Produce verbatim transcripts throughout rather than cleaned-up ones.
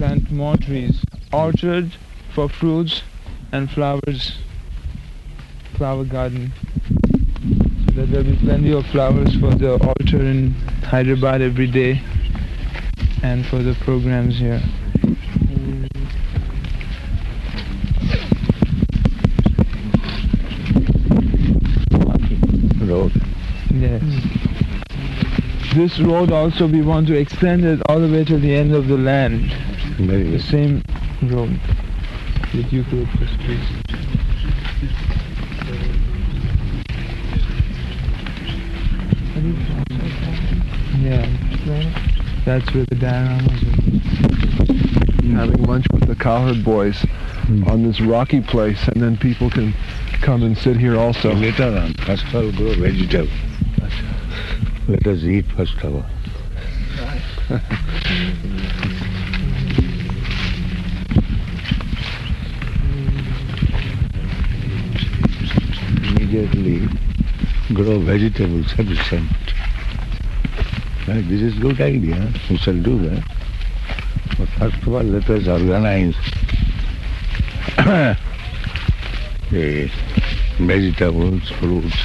plant more trees. Orchard for fruits and flowers, flower garden. So that there will be plenty of flowers for the altar in Hyderabad every day and for the programs here. Road. Yes. This road also we want to extend it all the way to the end of the land. Very The good. same road with eucalyptus trees. Yeah, that's where the dioramas are. Having lunch with the cowherd boys Mm. on this rocky place, and then people can come and sit here also. Later on, first of all, grow vegetable. Let us eat first of all. Immediately grow vegetables sufficient. Well, this is good idea. We shall do that. But first of all, let us organize the vegetables, fruits.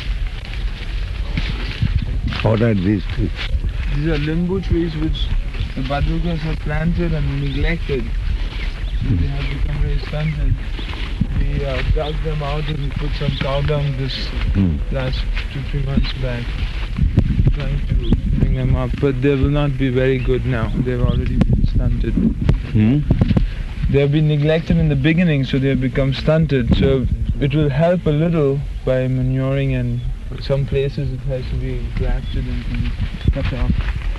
What are these trees? These are limbu trees which the Badrukas have planted and neglected. So they have become very stunted. We uh, dug them out and put some cow dung this Hmm. last two, three months back, trying to bring them up. But they will not be very good now. They've already been stunted. Hmm? They have been neglected in the beginning, so they have become stunted. So it will help a little by manuring, and some places it has to be grafted and cut off.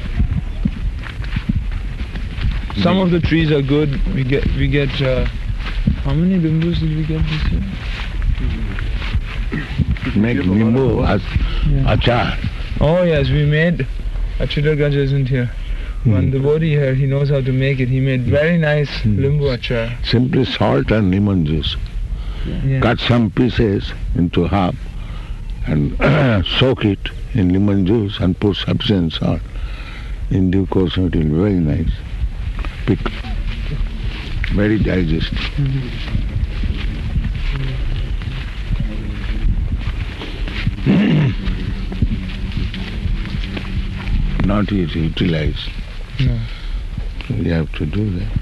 Some of the trees are good. We get we get uh, how many limbus did we get this year? Make nimbu as Yeah. achar. Oh yes, we made. Achudar Gaj isn't here. One Hmm. devotee here, he knows how to make it. He made very nice Hmm. limbu achar. Simply salt and lemon juice. Yeah. Cut some pieces into half and soak it in lemon juice and put sufficient salt. In due course it will be very nice. Pick. Very digestive. Not yet utilized. No. We have to do that.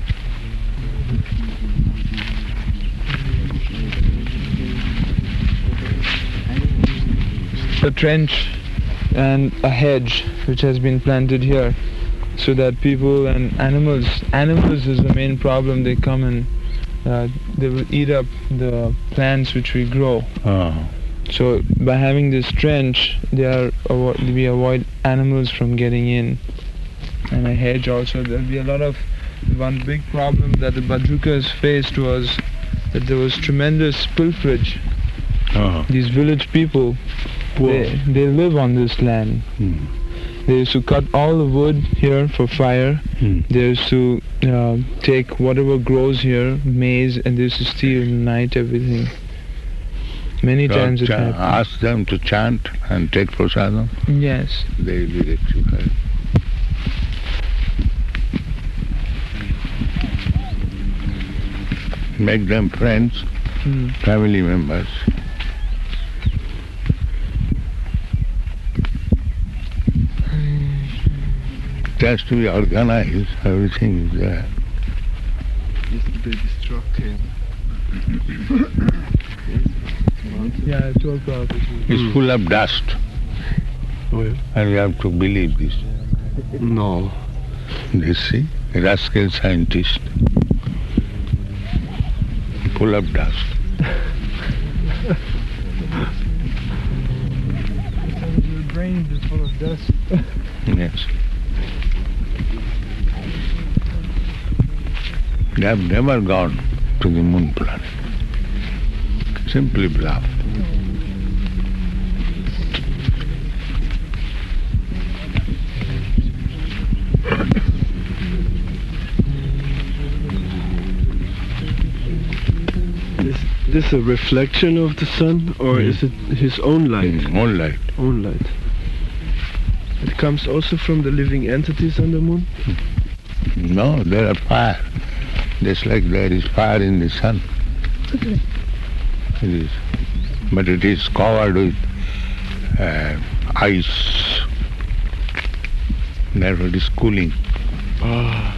A trench and a hedge which has been planted here so that people and animals, animals is the main problem. They come and uh, they will eat up the plants which we grow. Oh. So by having this trench, they are avo- we avoid animals from getting in. And a hedge also, there will be a lot of, one big problem that the Badrukas faced was that there was tremendous pilferage. Oh. These village people, they, they live on this land. Hmm. They used to cut all the wood here for fire. Hmm. They used to uh, take whatever grows here, maize, and they used to steal in the night everything. Many So times it cha- happened. ask them to chant and take prasadam. Yes. They will be rectified. Make them friends, Mm. family members. It has to be organized, everything is there. Yesterday this truck came. Yeah, I told Prabhupada. It's full of dust, Oh, yeah. and we have to believe this. No. You see, rascal scientist, full of dust. Your brain is full of dust. Yes. They have never gone to the moon planet. Simply bluff. Is this a reflection of the sun, or Mm. is it his own light? In moonlight. Own light. It comes also from the living entities on the moon? No, there are fire. just like there is fire in the sun. It is, but it is covered with uh, ice. Therefore it is cooling. Ah.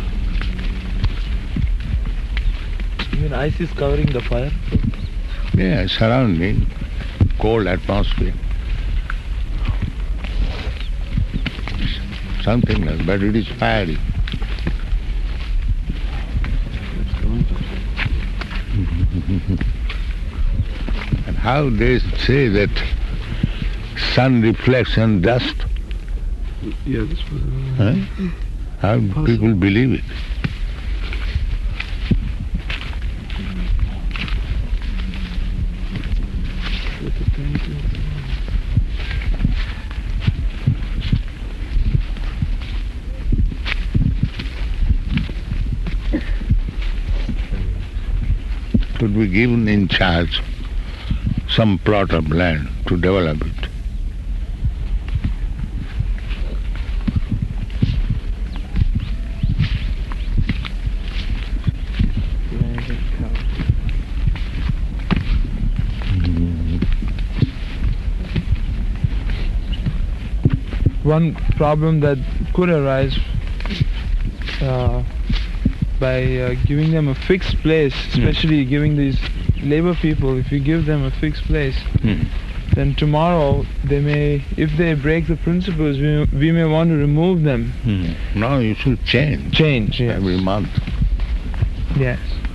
You mean ice is covering the fire? Yeah, surrounding, cold atmosphere. Something like that, but it is fiery. And how they say that sun reflects on dust? Yeah, this was. Huh? How Possible. people believe it? Could be given in charge some plot of land to develop it. One problem that could arise uh, by uh, giving them a fixed place, especially giving these labor people, if you give them a fixed place, Hmm. then tomorrow they may, if they break the principles, we, we may want to remove them. Hmm. No, you should change Change, yes. every month. Yes.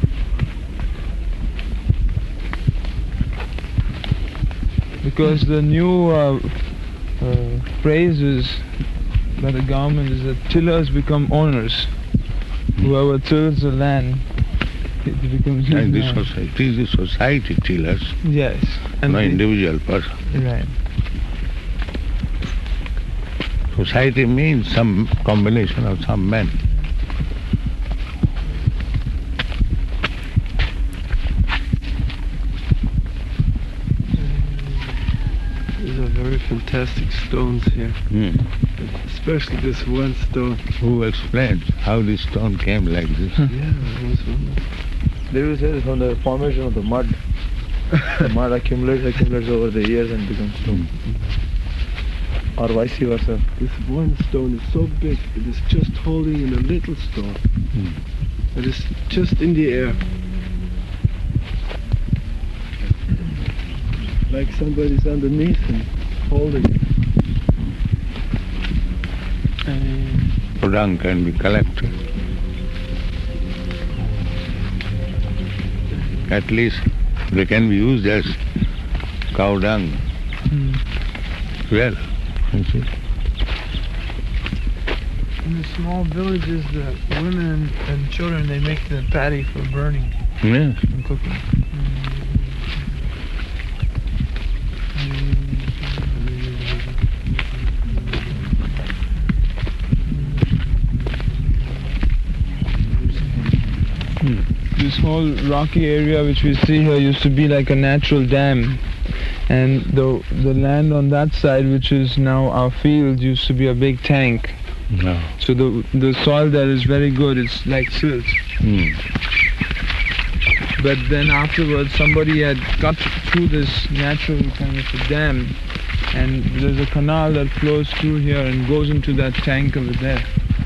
Because the new uh, uh, phrase is by the government is that tillers become owners. Whoever tills the land, it becomes his And this land. society is the society tillers, Yes. And no the- individual person. Right. Society means some combination of some men. These are very fantastic stones here. Hmm. Especially this one stone. Who explains how this stone came like this? Yeah, I was wondering. They will say from the formation of the mud. The mud accumulates, accumulates over the years and becomes stone. Or vice versa. This one stone is so big, it is just holding in a little stone. Hmm. It is just in the air. Like somebody's underneath and holding it. Dung can be collected. At least they can be used as cow dung. Mm. Well, you see. In the small villages, the women and children, they make the paddy for burning Yes. and cooking. This whole rocky area which we see here used to be like a natural dam, and the the land on that side, which is now our field, used to be a big tank. No. So the the soil there is very good. It's like silt. Hmm. But then afterwards, somebody had cut through this natural kind of a dam, and there's a canal that flows through here and goes into that tank over there.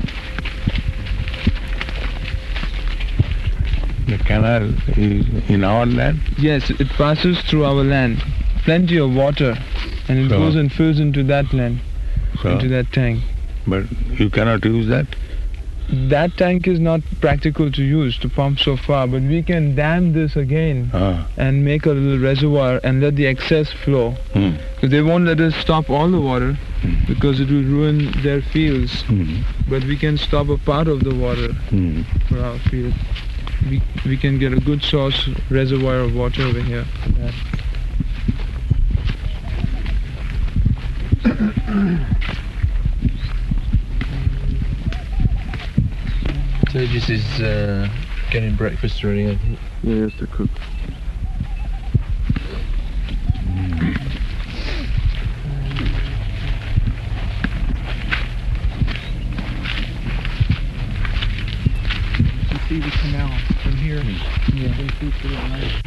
The canal is in our land. Yes, it passes through our land. Plenty of water, and it So- goes and fills into that land, So, into that tank. but you cannot use that. That tank is not practical to use to pump so far, but we can dam this again Ah. and make a little reservoir and let the excess flow. Hmm. Because they won't let us stop all the water Hmm. because it will ruin their fields. Hmm. But we can stop a part of the water Hmm. for our field. We, we can get a good source reservoir of water over here. Yeah. So this is uh, getting breakfast ready, I think. Yeah, you have to cook. see the canal from here. Yeah. Ten feet to the right.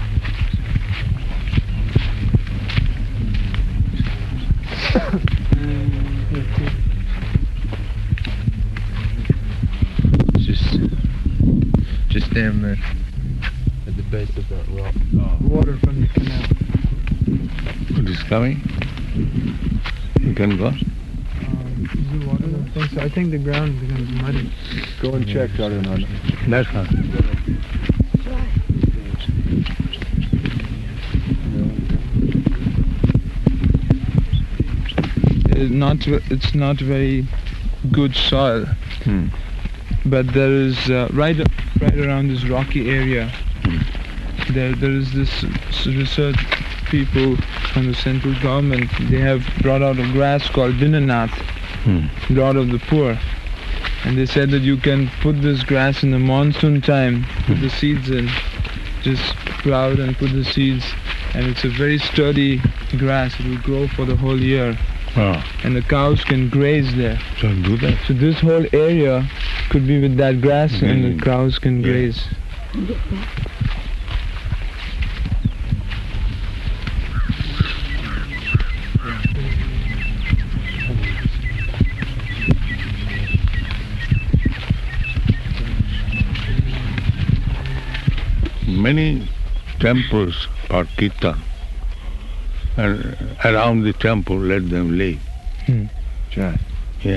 Just, just down there at the base of that rock. Water from the canal. It is coming. You can go. Um, is there water? I don't think so. I think the ground is going to be muddy. Go and check, Jagannatha. That's all. It's not, ve- it's not very good soil, Hmm. but there is uh, right, right around this rocky area. There, there is this s- research people from the central government. They have brought out a grass called Dinanath, Hmm. God of the poor, and they said that you can put this grass in the monsoon time, put the seeds in, just plow it and put the seeds, and it's a very sturdy grass. It will grow for the whole year, Oh, and the cows can graze there. so do that. So this whole area could be with that grass, and Mm. the cows can Yeah. graze. Many temples for kirtan, and around the temple let them live. Jack. Yeah.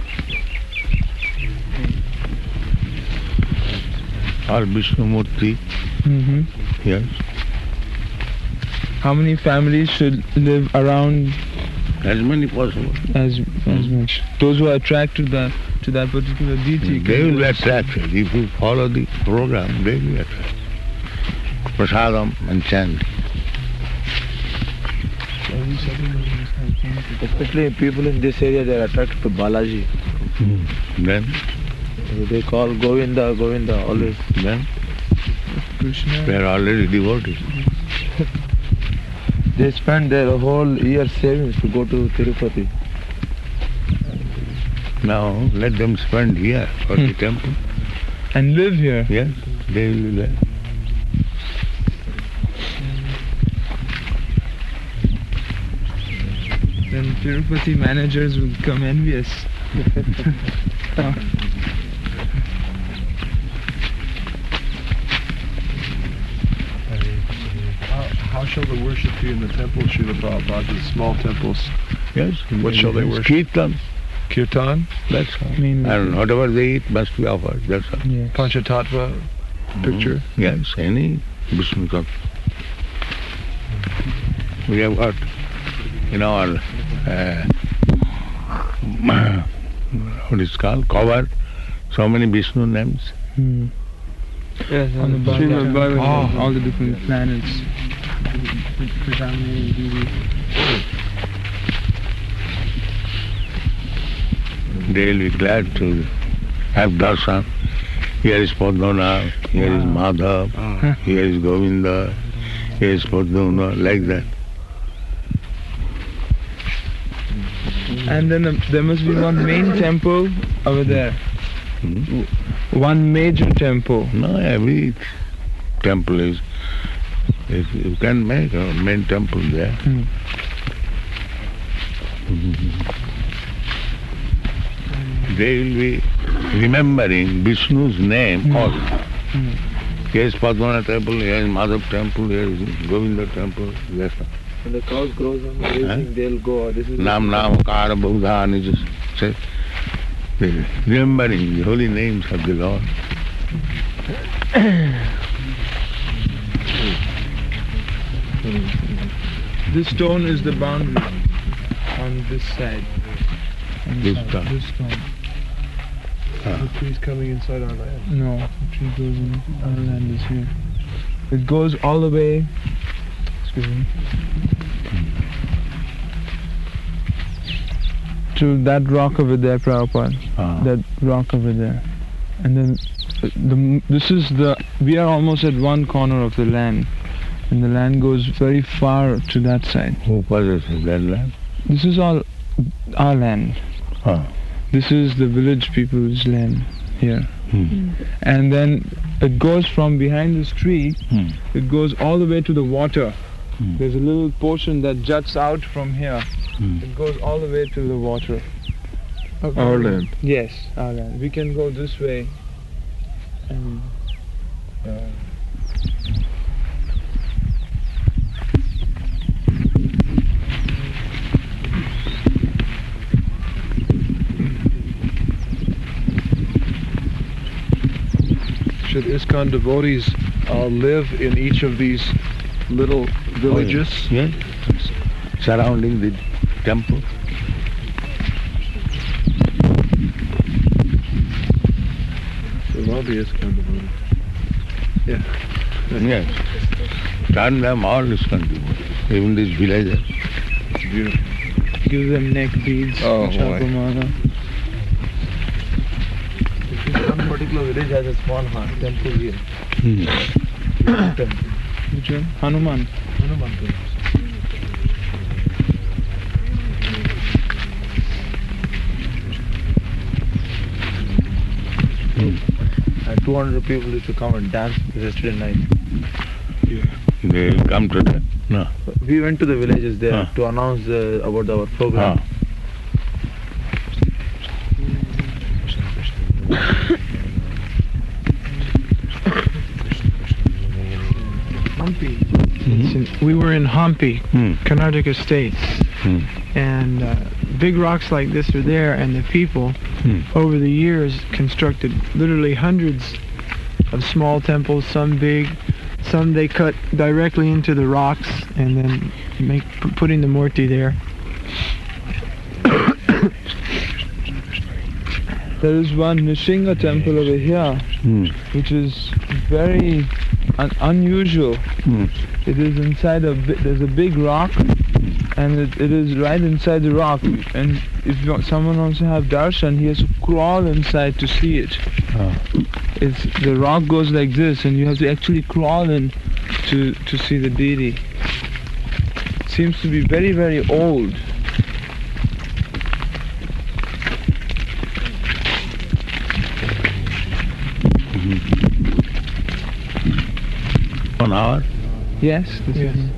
Or Vishnu Murti, hmm yes. How many families should live around As many possible. as as much? Those who are attracted to that to that particular deity. They can will be live- attracted. If you follow the program, they will be attracted. Prasadam and chant. Especially people in this area, they are attracted to Balaji. Then, They call Govinda, Govinda always. then Krishna. they are already devotees. They spend their whole year savings to go to Tirupati. Now let them spend here for the Hmm. temple. And live here. Yes, they will be there. Then Tirupati managers will become envious. How, how shall the worship be in the temple, Srila Prabhupada? The small temples. Yes. What shall they it's worship? Kirtan. Kirtan, That's all. Mainly. And whatever they eat must be offered. That's all. Yes. Panchatattva picture. Yes, any Vishnu Tattva. We have got in our uh, what is called cover so many Vishnu names. Hmm. Yes, On the Srimad Bhagavatam, Bhagavatam. all the different planets. They will be glad to have darshan. Here is Padmanath, here is Madhav, Ah. here is Govinda, here is Padmanath, like that. And then uh, there must be one main temple over there. Hmm? One major temple. No, every temple is, is you can make a main temple there. Hmm. They will be remembering Vishnu's name all. Hmm. Here is Padmanath temple, here is Madhav temple, here is Govinda temple, yes. When the cows grows on the raising, they'll go. This is Nam Nam Kara Buddha, and just say, they- remembering the holy names of the Lord. This stone is the boundary on this side. On This side, stone. This stone. The trees coming inside our land. No, the tree goes in. Our land is here. It goes all the way. Excuse me. To that rock over there, Prabhupada. Ah. That rock over there. And then uh, the this is the we are almost at one corner of the land, and the land goes very far to that side. Who possesses that land? This is all our land. Ah. This is the village people's land here. Hmm. And then it goes from behind this tree, Hmm. it goes all the way to the water. Hmm. There's a little portion that juts out from here. Hmm. It goes all the way to the water. Our land. Yes, our land. We can go this way. And, uh, Should ISKCON devotees uh, live in each of these little villages? Oh, yes. Yes. Surrounding the temple. There will be ISKCON devotees. Yeah. Yes. Turn them all ISKCON devotees. Even these villages. It's beautiful. give them neck beads. Oh, Chapamala. One particular village has a small ha- temple here. Hmm. Temple. Which one? Hanuman. Hanuman temple. And two hundred people used to come and dance yesterday night. They come to the... No. We went to the villages there Ah. to announce the, about our program. Ah. Hampi. Mhm. It's in- we were in Hampi, Hmm. Karnataka state, Hmm. and uh, big rocks like this are there, and the people Hmm. over the years constructed literally hundreds of small temples, some big, some they cut directly into the rocks and then make p- putting the murti there. There is one Nishinga temple over here, Hmm. which is very un- unusual. Hmm. It is inside a bi- there's a big rock, and it, it is right inside the rock. And if you, someone wants to have darshan, he has to crawl inside to see it. Ah. It's the rock goes like this, and you have to actually crawl in to to see the deity. It seems to be very very old. One hour? Yes. This Yes. Is,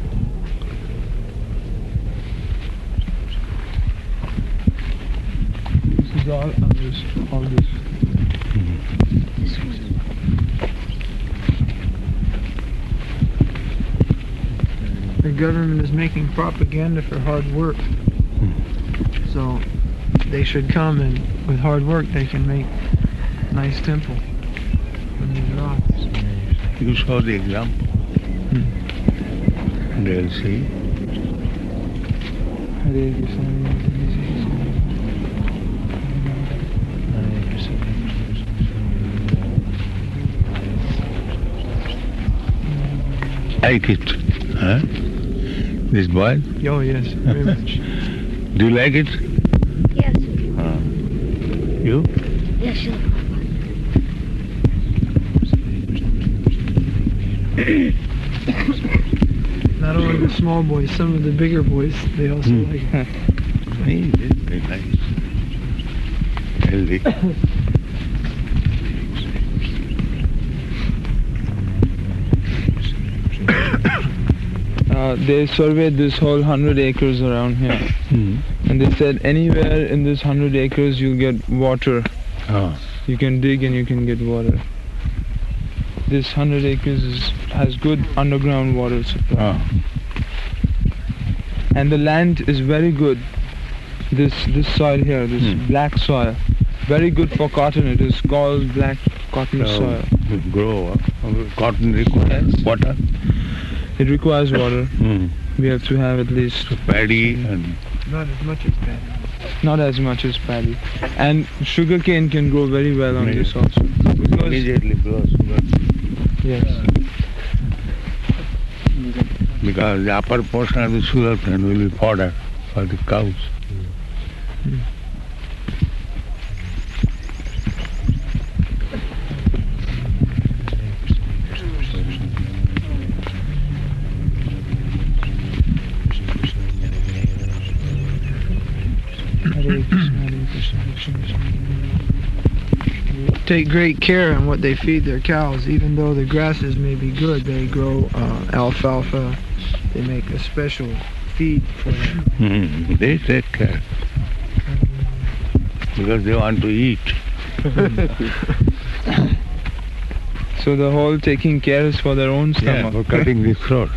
this is all ours. All this. The government is making propaganda for hard work. So they should come, and with hard work they can make a nice temple from these rocks. You show the example. They'll see. Hare Krishna. Like it. Huh? This boy? Oh yes, very much. Do you like it? Yes, Ah. You? yes, sure. Not only the small boys, some of the bigger boys, they also Hmm. like it. Hey, this is very nice. Healthy. Uh, they surveyed this whole hundred acres around here, Hmm. and they said anywhere in this hundred acres you'll get water. Ah. You can dig and you can get water. This hundred acres is, has good underground water supply, Ah. and the land is very good. This this soil here, this Hmm. black soil, very good for cotton. It is called black cotton So, soil. you grow uh, cotton requires Yes. water. It requires water. Hmm. We have to have at least Paddy and Not as much as that. not as much as paddy, and sugarcane can grow very well on Maybe. this also. Because immediately grows sugar. yes, Because the upper portion of the sugar cane will be fodder for the cows. Hare Krishna, Hare Krishna, Krishna Krishna, Hare Hare. take great care on what they feed their cows. Even though the grasses may be good, they grow uh, alfalfa. They make a special feed for them. Mm, they take care. Because they want to eat. So the whole taking care is for their own Yeah, stomach. for cutting the throat.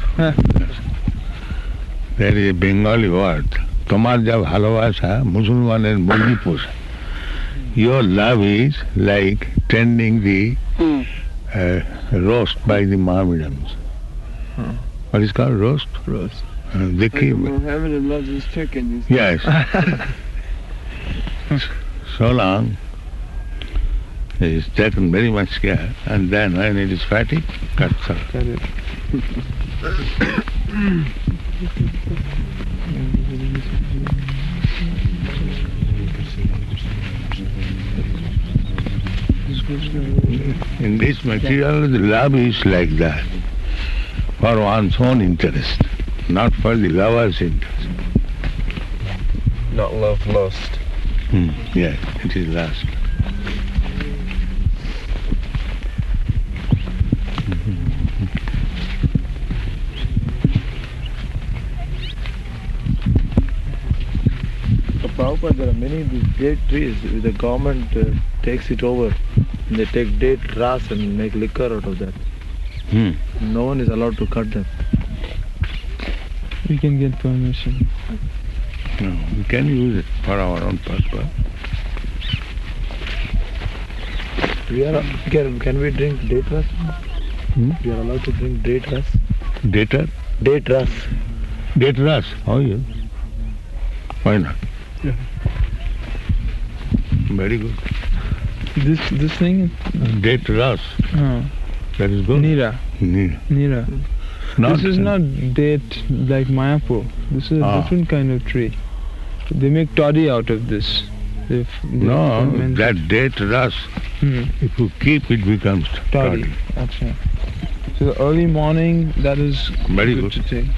There is a Bengali word. Tomar ja bhalobasa, Musulmaner mugi posha. Your love is like tending the uh, roast by the Mohammedans. Huh. What is called roast? Roast. Uh, they keep. Mohammedan loves his chicken. Yes. So long, it is taken very much care, and then when it is fatty, cut off. Got it. In this material, the love is like that, for one's own interest, not for the lover's interest. Not love, lust. Hmm. Yes, it is lust. So Prabhupada, there are many these date trees. The government uh, takes it over. And they take date grass and make liquor out of that. Hmm. No one is allowed to cut them. We can get permission. No, we can use it for our own purpose. We are can, can we drink date ras? Hmm? We are allowed to drink date ras. Dater? Date ras. Date ras? Oh yes. Why not? Yeah. Very good. This this thing? Date ras. Oh. That is good. Nira. Nira. Nira. Not This is not date like Mayapur. This is a Ah. different kind of tree. They make toddy out of this. They f- they No, ferment it. that date ras, Hmm. if you keep it becomes Toddy. toddy. Achha. So the early morning, that is Very good, good. to take.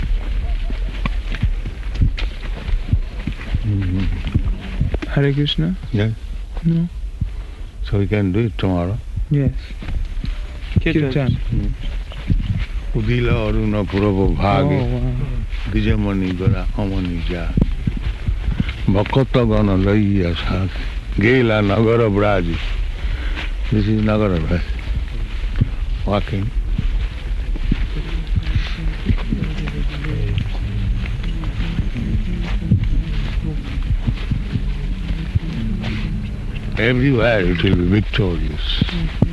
Mhm. Hare Krishna? Yes. No. So we can do it tomorrow. Yes. Kirtan. Udila Aruna Purava Oh, Bhage, wow. Dijamani Gara Amani Ja. Bhakata Gana Laiya Sak, Gela Nagara Braji. This is Nagara Braji. Walking. Everywhere it will be victorious.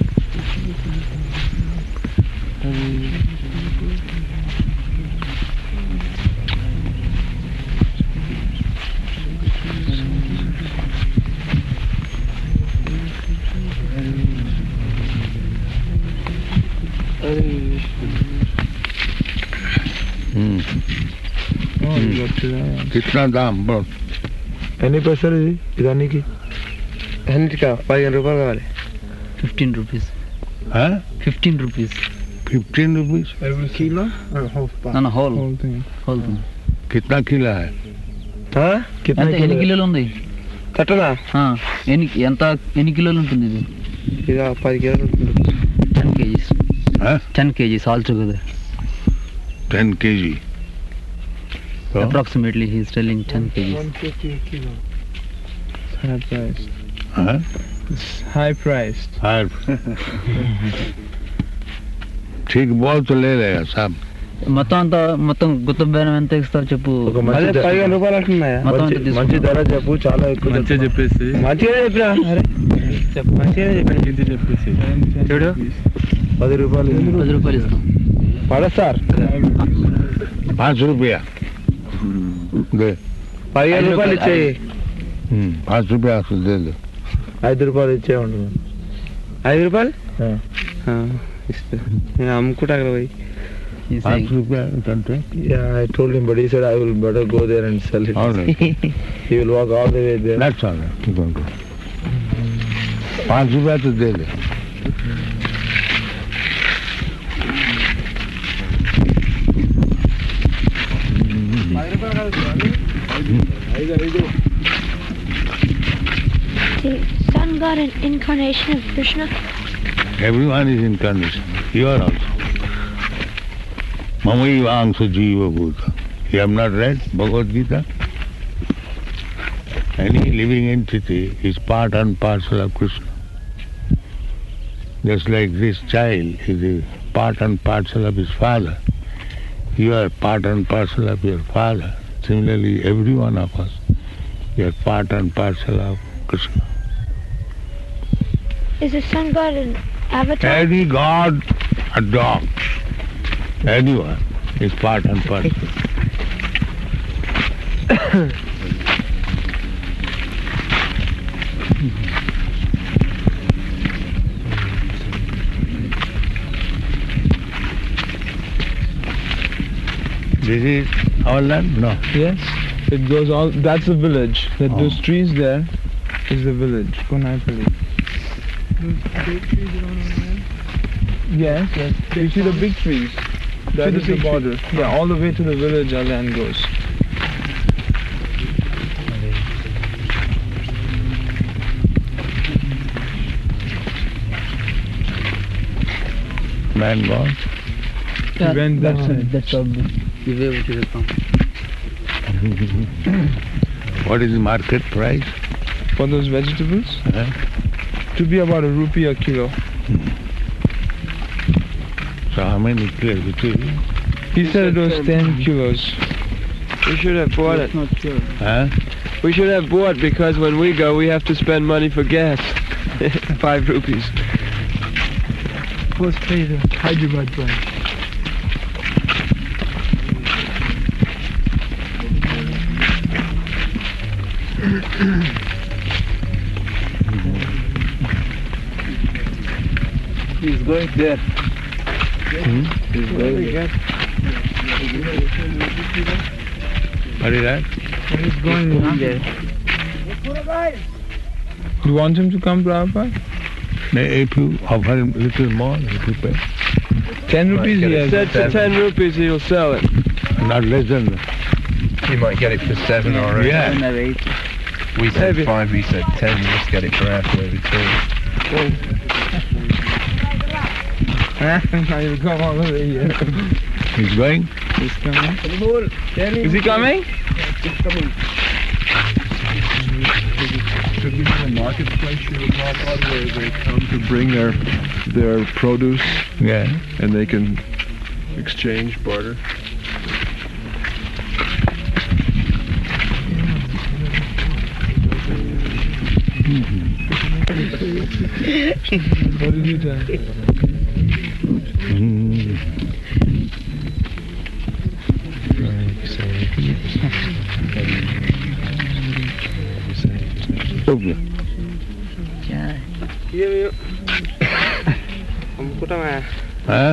Hmm. Oh, you got to that. कितना दाम बोल Any पैसा जी इरानी की? అన్నిటికా పదిహేను రూపాయలు కావాలి. Fifteen rupees Huh? Fifteen rupees Fifteen rupees? Every kilo or half pound? నా whole Whole thing. Whole thing कितना किला है? कितना ఎంత ఎన్ని కిలోలు ఉంది కట్టనా ఆ, ఎన్ని ఎంత ఎన్ని కిలోలు ఉంటుంది ఇది ఇక పది కిలోలు ఉంటుంది. Ten kgs Huh? Ten kgs all together Ten kg. So, approximately he's telling ten kgs one fifty a kilo. High priced. huh? It's high priced. हाँ, ठीक बोल तो ले लेगा साहब. మొత్తం అంతా మొత్తం గుత్త బేరం ఎంత ఇస్తావు చెప్పు ఒక అదే మంచి ధర- పదిహేను రూపాయలు అంటున్నాయా? మొత్తం మంచి- అంతా తీసుకుంటా. మంచి ధర చెప్పు చాలా ఎక్కువ మంచిగా చెప్పేసి మంచిగానే చెప్పినా మంచిగానే చెప్పినా ఇది చెప్పేసి చూడు పది రూపాయలు పది రూపాయలు ఇస్తాం పడ సార్ पाँच रुपया दे. పదిహేను రూపాయలు ఇచ్చేయి हम्म, पाँच रुपया से दे दो. ఐదు రూపాయలు ఇచ్చే ఉంటుంది ఐదు రూపాయలు ఆ. ఆ, ఇస్తా. నేను అమ్ముకుంటా అక్కడ పోయి He's पाँच saying, रुपया country. Yeah, I told him, but he said I will better go there and sell it. All right. He will walk all the way there. That's all right. You can go. पाँच रुपया तो दे दे. The sun god god an incarnation of Krishna? Everyone is incarnation. You are also. Mamaiva angsa jiva bhuta. You have not read Bhagavad Gita? Any living entity is part and parcel of Krishna. Just like this child is a part and parcel of his father. You are part and parcel of your father. Similarly, every one of us, you are part and parcel of Krishna. Is the sun god an avatar? Any god, a dog, anyone is part and parcel. This is our land? No. Yes, it goes all. That's the village. That Oh. those trees there is the village, Konaipalli. Those big trees that are on the land? Yes, yes. You see the big trees. That See the is the big border. Yeah, all the way to the village our land goes. Man gone. He went that side. That's all. The way which is come. What is the market price? For those vegetables, Huh? to be about a rupee a kilo. So how many kilos it is? He said it was ten kilos. We should have bought it. Not sure. Huh? We should have bought because when we go, we have to spend money for gas. Five rupees. Let's pay the Hyderabad price. He's going there. Hmm? He's going there. What is that? He's going there. You want him to come, Prabhupada? If you offer him a little more, he will pay. Ten rupees he has. Said for ten rupees he'll sell it. Not less than that. You might get it for seven or eight. Yeah. Seven or eight. We said Maybe. five, he said ten. Let's get it for halfway between. Now you come all the way here. He's going? He's coming. Is he coming? Should be a marketplace, you would talk about, where they come to bring their their produce Yeah. and they can exchange, barter. What did you tell? Mm. Okay. Huh?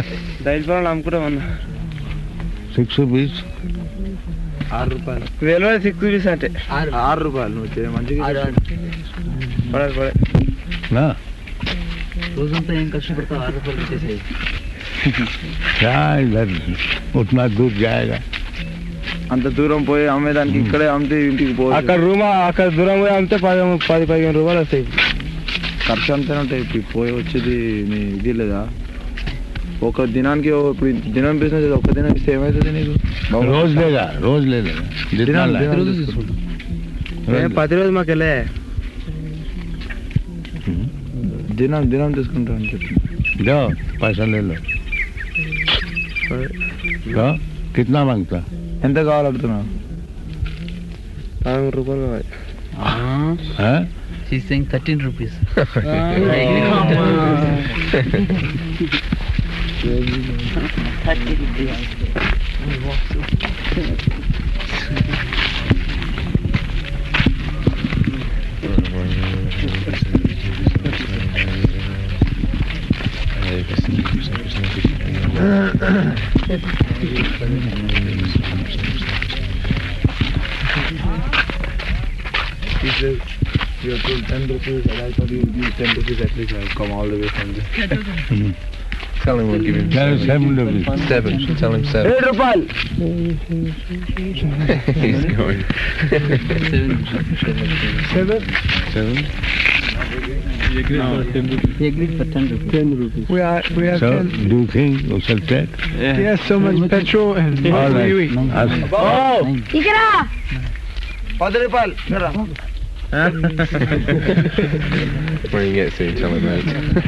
Six rupees? ఆరు రూపాయలు వేలు six rupees అంటే ఆరు రూపాయలు నువ్వు చే- మంచిగా పడదు పడే No. రోజంతా ఏం కష్టపడతావు ఆరు రూపాయలు ఇచ్చేసేది. क्या इधर उतना दूर जाएगा? అంత దూరం పోయి అమ్మేదానికి ఇక్కడే అమ్మితే ఇంటికి అక్కడ పోయి రూమ్ అక్కడ దూరం పోయి అమ్మితే పది పది పదిహేను రూపాయలు వస్తాయి. ఖర్చు అంతేనే ఉంటాయి. ఇప్పుడు పోయి వచ్చేది నీ ఇది లేదా ఒక దినానికి ఓ- ఇప్పుడు దినం బిజినెస్ ఒక దినం ఇస్తే ఏమవుతుంది నీకు? रोज लेगा, रोज ले लेगा. जितना దినాలు लाए. దినాలు తీసుకుంటా. ఏ, ప్రతిరోజు మాకు వెళ్ళే దినం దినం తీసుకుంటా అని చెప్పి जाओ पैसा ले लो. तो कितना मांगता? ఎంత కావాలంటున్నావు? పదమూడు రూపాయలు కావాలి. हाँ? She's saying thirteen rupees. thirty rupees. He says, you have told ten rupees, and I thought you would give ten rupees at least. I'll come all the way from there. Tell him we'll give him There is seven rupees. seven. Tell him seven. ఏడు రూపాయలు He's going. Seven. Seven? Seven? He agreed for ten rupees. ten rupees. We are, we have So, ten. do you think you shall take? Yeah. Yes, so much petrol and All what right. do you eat? Ask- Nine. Ikra! When he gets there, tell him that.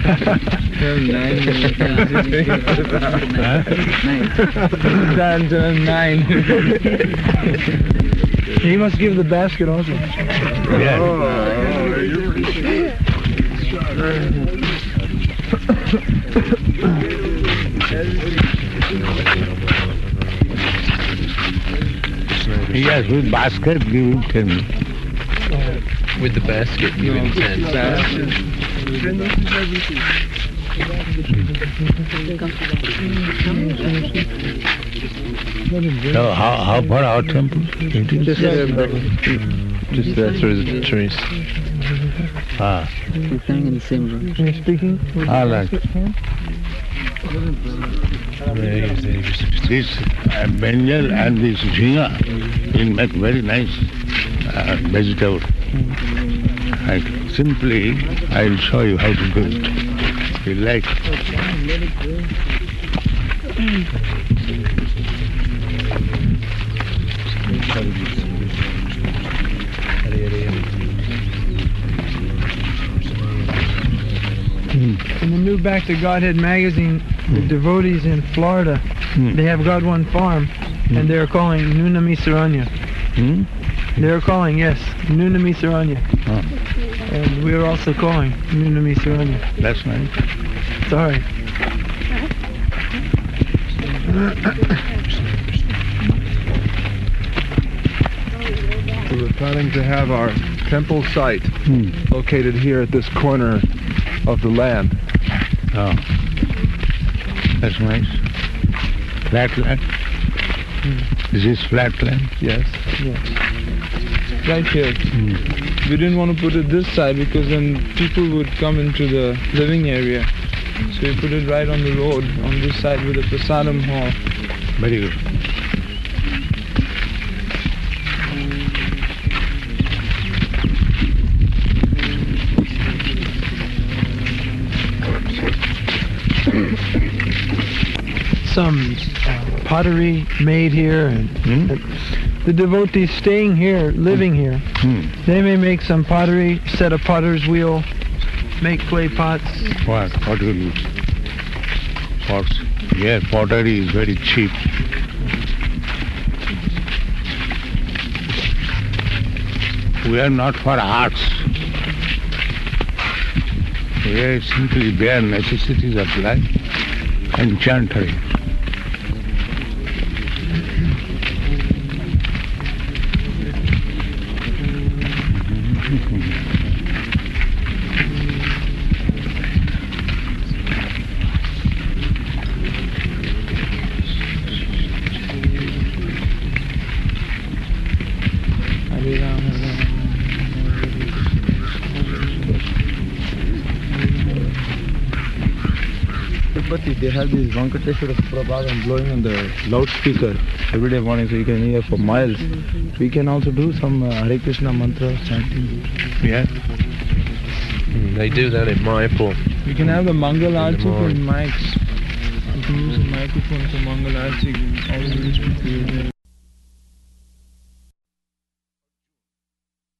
Nine. Nine. He must give the basket also. Yeah. Yes, with basket, give him ten. With the basket, give him ten. So how, how far our temple? It is? Just there through the trees. Ah, He's coming in the same room. You're speaking? all right. This uh, brinjal and this jhinga will make very nice uh, vegetable. I, simply, I will show you how to do it. You like? In the new Back to Godhead magazine, the devotees in Florida, Hmm. they have God One Farm, and they're calling Nunami Saranya. Hmm? They're calling, yes, Nunami Saranya. Oh, And we're also calling Nunami Saranya. that's nice. It's all right. So we're planning to have our temple site Hmm. located here at this corner of the land. Oh, that's nice. Flat land. Is this flat land? Yes. Right here. We didn't want to put it this side because then people would come into the living area. So we put it right on the road, on this side with a prasadam hall. Very good. Some uh, pottery made here, and Hmm? the devotees staying here, living here, Hmm. they may make some pottery, set a potter's wheel, make clay pots. What? What will you? Pots. Yes, pottery is very cheap. We are not for arts. We are simply bare necessities of life and chantry. Hare Ram, Hare Ram. But they have this Venkateshwara Prabhavam blowing on the loudspeaker every day morning, so you can hear for miles. We can also do some uh, Hare Krishna mantra chanting. Yeah. They do that in Mayapur. We can have the Mangal Arati for morning. mics. We can use a microphone for Mangal Arati. All of these people.